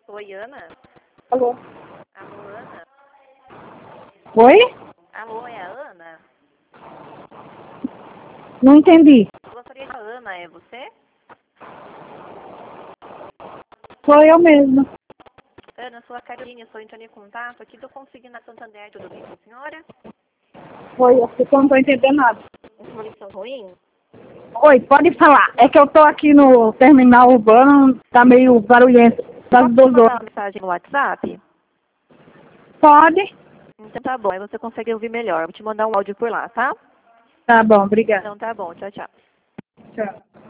Oi, Ana? Alô? Alô, Ana? Oi? Alô, é a Ana? Não entendi. Eu gostaria de... A Ana, é você? Sou eu mesma. Ana, sou a Caroline, estou entrando em contato aqui do Consigna Santander, tudo bem com a senhora? Oi, eu não estou entendendo nada. Uma lição ruim? Oi, pode falar. É que eu tô aqui no terminal urbano, tá meio barulhento. Das Posso te duas mandar horas. uma mensagem no WhatsApp? Pode? Então tá bom, aí você consegue ouvir melhor. Vou te mandar um áudio por lá, tá? Tá bom, obrigada. Então tá bom, tchau, tchau. Tchau.